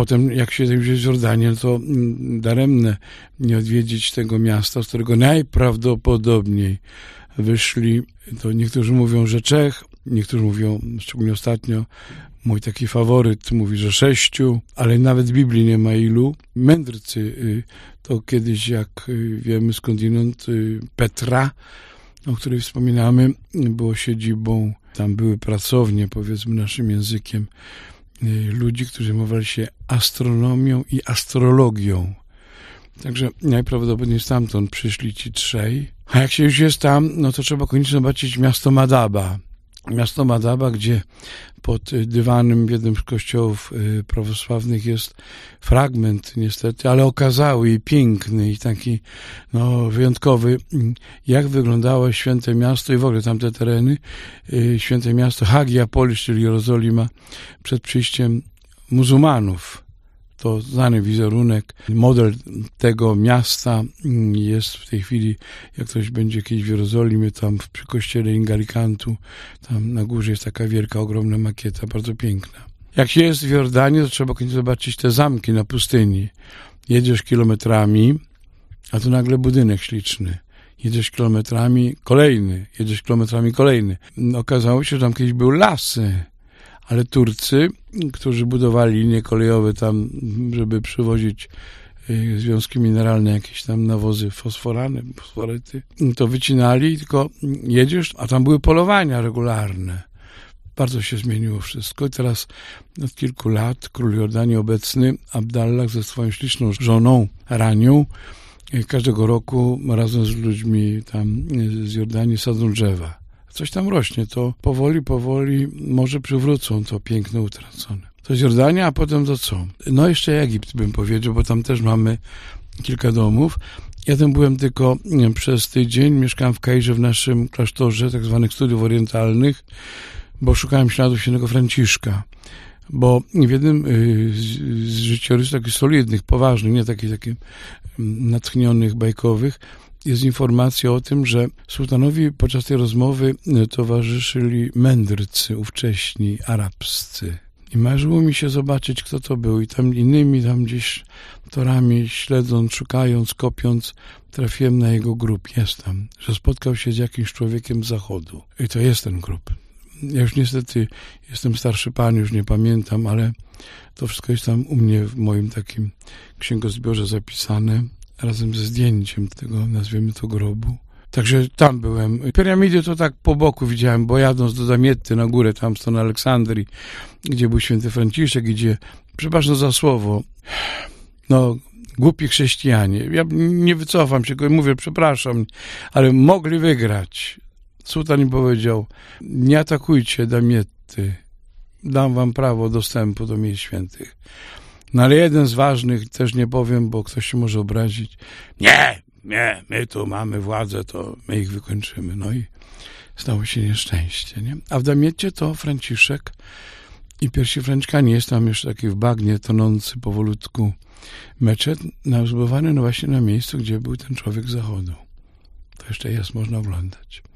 potem jak się wziąć Jordanię, to daremne nie odwiedzić tego miasta, z którego najprawdopodobniej wyszli, to niektórzy mówią, że 3, niektórzy mówią, szczególnie ostatnio, mój taki faworyt mówi, że 6, ale nawet w Biblii nie ma ilu. Mędrcy to kiedyś, jak wiemy skądinąd, Petra, o której wspominamy, było siedzibą, tam były pracownie, powiedzmy naszym językiem, ludzi, którzy zajmowali się astronomią i astrologią. Także najprawdopodobniej stamtąd przyszli ci 3. A jak się już jest tam, no to trzeba koniecznie zobaczyć miasto Madaba. Miasto Madaba, gdzie pod dywanem w jednym z kościołów prawosławnych jest fragment niestety, ale okazały i piękny i taki wyjątkowy, jak wyglądało święte miasto i w ogóle tamte tereny. Święte miasto Hagia Polis, czyli Jerozolima, przed przyjściem muzułmanów. To znany wizerunek, model tego miasta jest w tej chwili, jak ktoś będzie kiedyś w Jerozolimie, tam przy kościele Ingalikantu, tam na górze jest taka wielka, ogromna makieta, bardzo piękna. Jak się jest w Jordanii, to trzeba koniecznie zobaczyć te zamki na pustyni. Jedziesz kilometrami, a tu nagle budynek śliczny. Jedziesz kilometrami, kolejny. Jedziesz kilometrami, kolejny. Okazało się, że tam kiedyś były lasy. Ale Turcy, którzy budowali linie kolejowe tam, żeby przywozić związki mineralne, jakieś tam nawozy fosforyty, to wycinali, tylko jedziesz, a tam były polowania regularne. Bardzo się zmieniło wszystko i teraz od kilku lat król Jordanii obecny, Abdallah, ze swoją śliczną żoną Ranią, każdego roku razem z ludźmi tam z Jordanii sadzą drzewa. Coś tam rośnie, to powoli może przywrócą to piękno utracone. To jest Jordania, a potem to co? No jeszcze Egipt bym powiedział, bo tam też mamy kilka domów. Ja tam byłem tylko przez tydzień, mieszkałem w Kairze w naszym klasztorze tak zwanych studiów orientalnych, bo szukałem śladów świętego Franciszka. Bo w jednym z życiorysów takich solidnych, poważnych, nie takich natchnionych, bajkowych, jest informacja o tym, że sułtanowi podczas tej rozmowy towarzyszyli mędrcy ówcześni, arabscy. I marzyło mi się zobaczyć, kto to był. I tam innymi gdzieś torami śledząc, szukając, kopiąc, trafiłem na jego grób. Jest tam, że spotkał się z jakimś człowiekiem z zachodu. I to jest ten grób. Ja już niestety jestem starszy pan, już nie pamiętam, ale to wszystko jest tam u mnie w moim takim księgozbiorze zapisane, razem ze zdjęciem tego, nazwijmy to, grobu. Także tam byłem. Piramidy to tak po boku widziałem, bo jadąc do Damietty na górę, tam w stronę Aleksandrii, gdzie był święty Franciszek, gdzie, przepraszam za słowo, głupi chrześcijanie. Ja nie wycofam się, mówię, przepraszam, ale mogli wygrać. Sułtan im powiedział, nie atakujcie Damietty, dam wam prawo dostępu do miejsc świętych. No ale jeden z ważnych, też nie powiem, bo ktoś się może obrazić. Nie, my tu mamy władzę, to my ich wykończymy. No i stało się nieszczęście, nie? A w Damiecie to Franciszek i pierwsi Franciszkanie. Jest tam jeszcze taki w bagnie tonący powolutku meczet, zbudowany właśnie na miejscu, gdzie był ten człowiek z zachodu. To jeszcze jest, można oglądać.